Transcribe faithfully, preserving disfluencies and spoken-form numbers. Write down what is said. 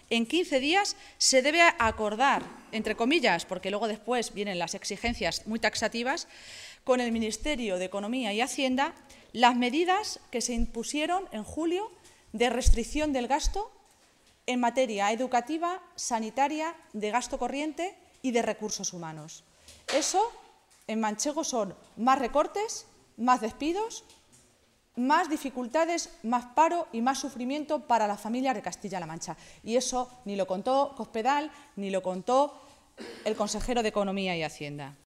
en quince días se debe acordar, entre comillas, porque luego después vienen las exigencias muy taxativas, con el Ministerio de Economía y Hacienda, las medidas que se impusieron en julio de restricción del gasto en materia educativa, sanitaria, de gasto corriente y de recursos humanos. Eso, en manchego, son más recortes, más despidos, más dificultades, más paro y más sufrimiento para las familias de Castilla-La Mancha. Y eso ni lo contó Cospedal, ni lo contó el consejero de Economía y Hacienda.